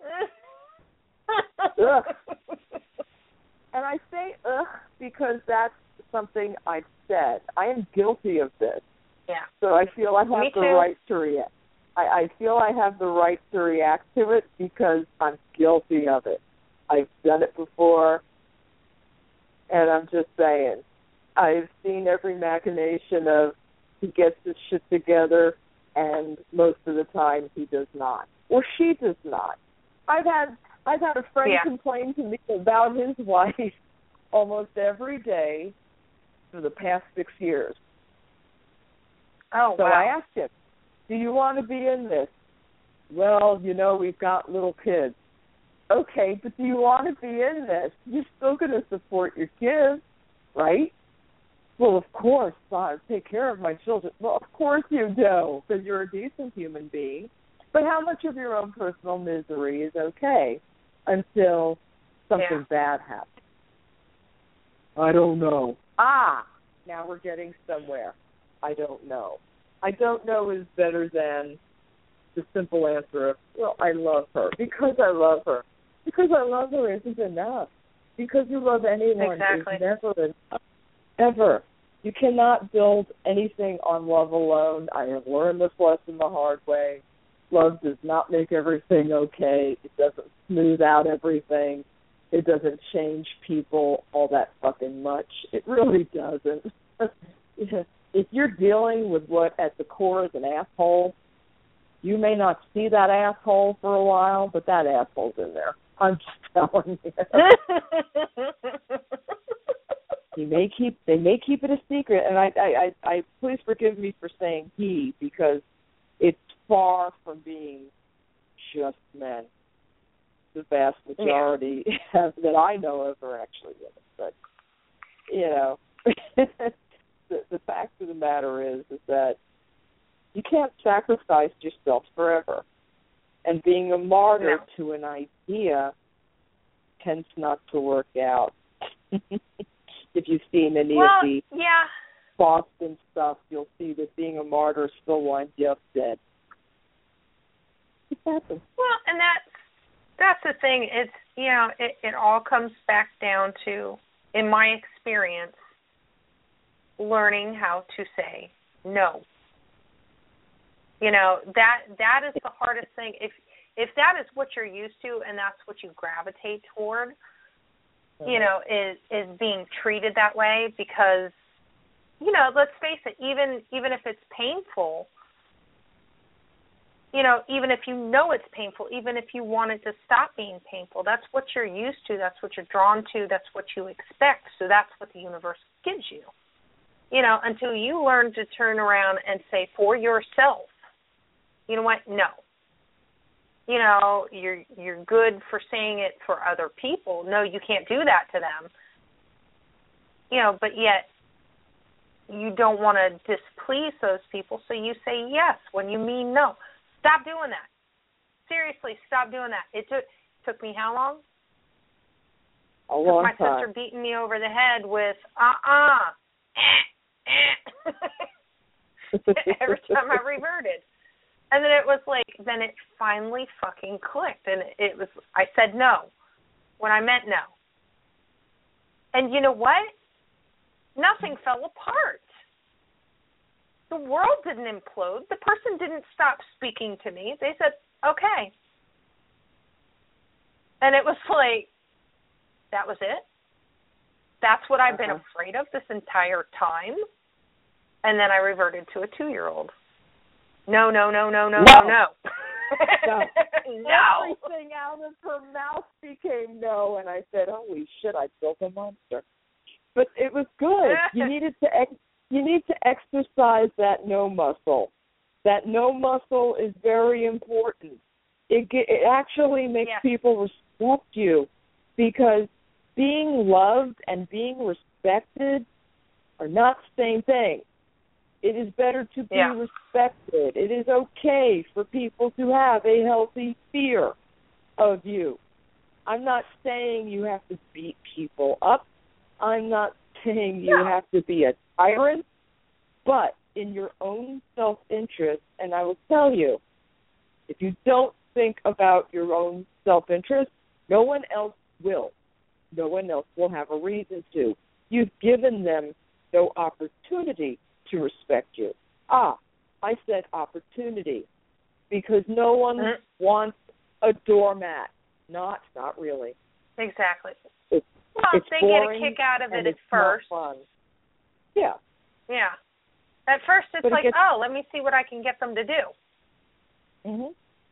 Ugh. And I say ugh because that's something I've said. I am guilty of this. Yeah. So I feel I have the right to react. I feel I have the right to react to it because I'm guilty of it. I've done it before, and I'm just saying, I've seen every machination of he gets his shit together, and most of the time he does not, or she does not. I've had a friend complain to me about his wife almost every day for the past 6 years. Oh, so wow. I asked him, do you want to be in this? Well, we've got little kids. Okay, but do you want to be in this? You're still going to support your kids, right? Well, of course, I take care of my children. Well, of course you do, because you're a decent human being. But how much of your own personal misery is okay until something bad happens? I don't know. Now we're getting somewhere. I don't know. I don't know is better than the simple answer of, well, I love her. Because I love her. Because I love her isn't enough. because you love anyone Exactly. is never enough. Ever. You cannot build anything on love alone. I have learned this lesson the hard way. Love does not make everything okay. It doesn't smooth out everything. It doesn't change people all that fucking much. It really doesn't. If you're dealing with what at the core is an asshole, you may not see that asshole for a while, but that asshole's in there. I'm just telling you. They may keep it a secret, and I please forgive me for saying he, because it's far from being just men. The vast majority that I know of are actually women. But the fact of the matter is that you can't sacrifice yourself forever, and being a martyr to an idea tends not to work out. If you've seen any of the Boston stuff, you'll see that being a martyr still winds you up dead. It happens. Well, and that's the thing. It's it all comes back down to, in my experience, learning how to say no. That is the hardest thing. If that is what you're used to and that's what you gravitate toward, is being treated that way, because, let's face it, even if it's painful, even if it's painful, even if you want it to stop being painful, that's what you're used to, that's what you're drawn to, that's what you expect, so that's what the universe gives you. Until you learn to turn around and say for yourself, you know what, no. You're good for saying it for other people. No, you can't do that to them. But yet you don't want to displease those people, so you say yes when you mean no. Stop doing that. Seriously, stop doing that. It took me how long? A long time. My sister beating me over the head with every time I reverted. And then it was then it finally fucking clicked. And I said no when I meant no. And you know what? Nothing fell apart. The world didn't implode. The person didn't stop speaking to me. They said, okay. And it was that was it. That's what I've been afraid of this entire time. And then I reverted to a 2-year-old. No. No. No. Everything out of her mouth became no, and I said, holy shit, I built a monster. But it was good. You need to exercise that no muscle. That no muscle is very important. It actually makes people respect you, because being loved and being respected are not the same thing. It is better to be respected. It is okay for people to have a healthy fear of you. I'm not saying you have to beat people up. I'm not saying you have to be a tyrant, but in your own self-interest, and I will tell you, if you don't think about your own self-interest, no one else will. No one else will have a reason to. You've given them no opportunity to respect you. I said opportunity, because no one wants a doormat. Not really. Exactly. It's they boring, get a kick out of it at it's first. Not fun. Yeah. Yeah. At first it's let me see what I can get them to do. Mhm.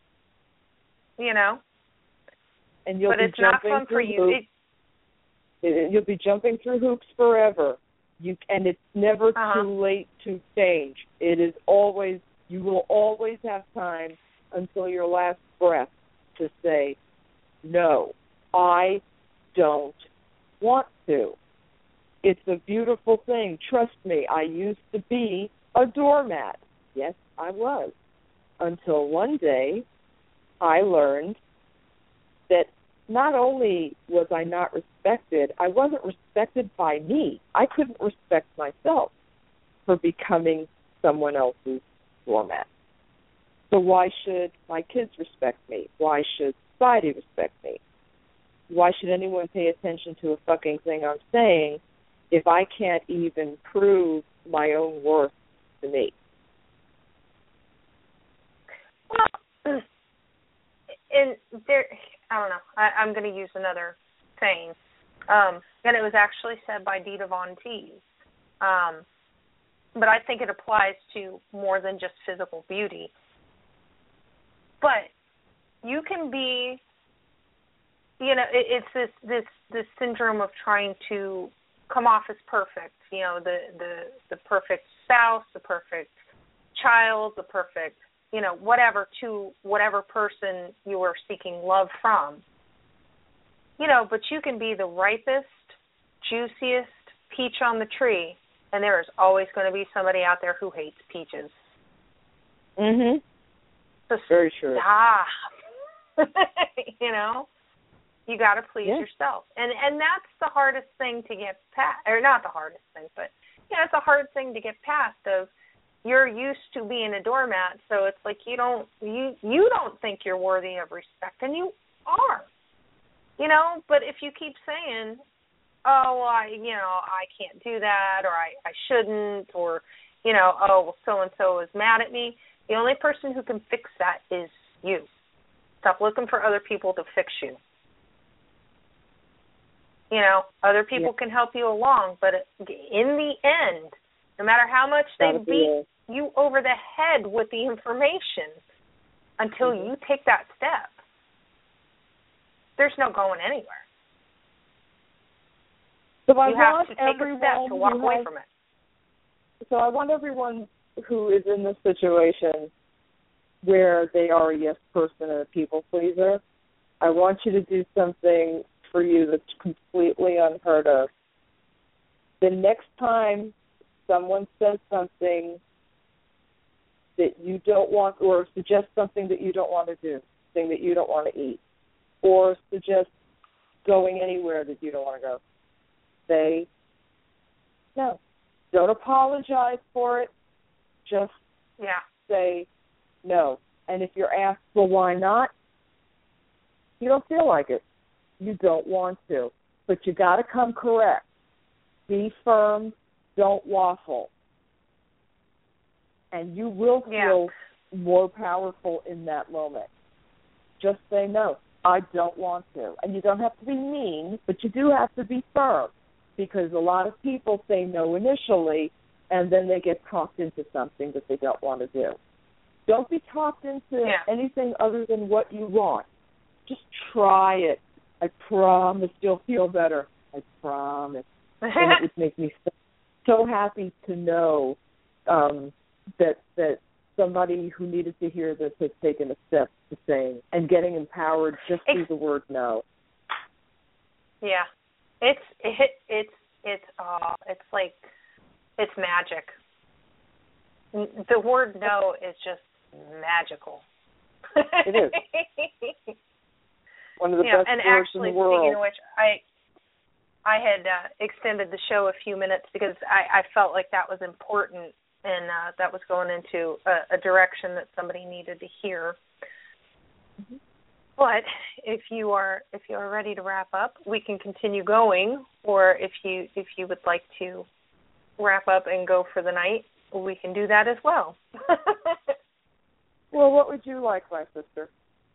And but it's not fun for you. You'll be jumping through hoops forever. And it's never too late to change. It is always, you will always have time until your last breath to say, no, I don't want to. It's a beautiful thing. Trust me, I used to be a doormat. Yes, I was. Until one day I learned that not only was I not respected, I wasn't respected by me. I couldn't respect myself for becoming someone else's doormat. So why should my kids respect me? Why should society respect me? why should anyone pay attention to a fucking thing I'm saying if I can't even prove my own worth to me? Well, and there, I don't know. I'm going to use another saying, and it was actually said by Dita Von Teese. But I think it applies to more than just physical beauty. But you can be, it's this syndrome of trying to come off as perfect. The perfect spouse, the perfect child, the perfect, whatever, to whatever person you are seeking love from. But you can be the ripest, juiciest peach on the tree, and there is always going to be somebody out there who hates peaches. Mhm. So very true. Stop. You got to please yourself, and that's the hardest thing to get past, or not the hardest thing, but it's a hard thing to get past. Of you're used to being a doormat, so it's like you don't think you're worthy of respect, and you are. But if you keep saying, oh, well, I can't do that, or I shouldn't, or, oh, well, so-and-so is mad at me, the only person who can fix that is you. Stop looking for other people to fix you. Other people can help you along, but in the end, no matter how much they beat you over the head with the information, until you take that step, there's no going anywhere. So you have to take a step to walk away from it. So I want everyone who is in this situation where they are a yes person and a people pleaser, I want you to do something for you that's completely unheard of. The next time someone says something that you don't want, or suggests something that you don't want to do, something that you don't want to eat, or suggest going anywhere that you don't want to go, say no. Don't apologize for it. Just say no. And if you're asked, well, why not? You don't feel like it. You don't want to. But you got to come correct. Be firm. Don't waffle. And you will feel more powerful in that moment. Just say no. I don't want to. And you don't have to be mean, but you do have to be firm, because a lot of people say no initially, and then they get talked into something that they don't want to do. Don't be talked into anything other than what you want. Just try it. I promise you'll feel better. I promise. And it would make me so happy to know that somebody who needed to hear this has taken a step to saying and getting empowered just through the word no. Yeah, it's magic. The word no is just magical. It is. One of the best words in the world. Speaking of which, I had extended the show a few minutes because I felt like that was important, and that was going into a direction that somebody needed to hear. Mm-hmm. But if you are ready to wrap up, we can continue going, or if you would like to wrap up and go for the night, we can do that as well. Well, what would you like, my sister?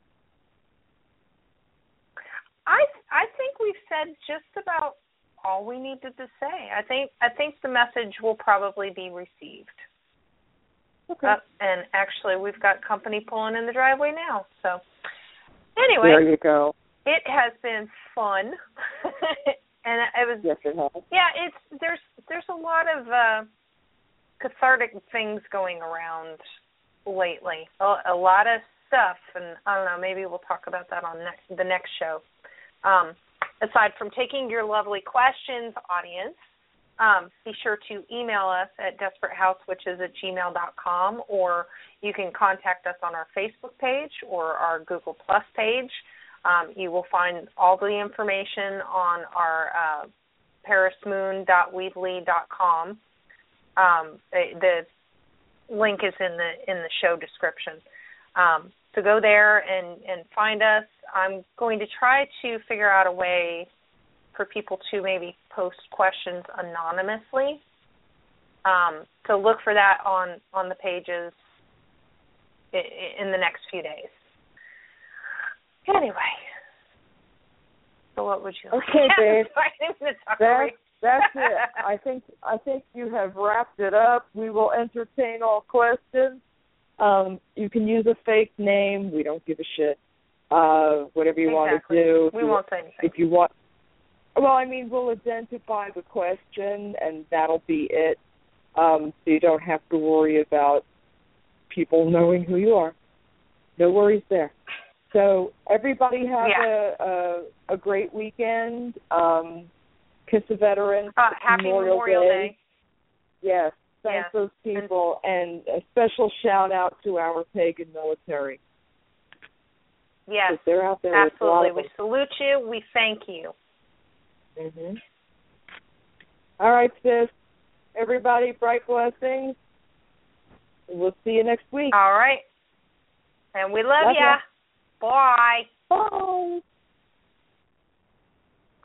I think we've said just about all we needed to say. I think the message will probably be received. Okay. And actually, we've got company pulling in the driveway now. So, anyway, there you go. It has been fun, and it was. Yes, it has. Yeah, there's a lot of cathartic things going around lately. A lot of stuff, and I don't know. Maybe we'll talk about that on the next show. Aside from taking your lovely questions, audience, be sure to email us at desperatehousewitches@gmail.com, or you can contact us on our Facebook page or our Google Plus page. You will find all the information on our parismoon.weebly.com. The link is in the show description. So go there and find us. I'm going to try to figure out a way for people to maybe post questions anonymously. So look for that on the pages in the next few days. Anyway, so what would you like? Okay, babe. That's it. I think you have wrapped it up. We will entertain all questions. You can use a fake name. We don't give a shit. Whatever you want to do. We won't say anything. If you want. Well, I mean, we'll identify the question, and that'll be it. So you don't have to worry about people knowing who you are. No worries there. So everybody have a great weekend. Kiss a veteran. Happy Memorial Day. Yes. Thank those people. And a special shout out to our pagan military. Yes. They're out there. Absolutely. We salute you. We thank you. Mm-hmm. All right, sis. Everybody, bright blessings. We'll see you next week. All right. And we love ya. Bye. Bye.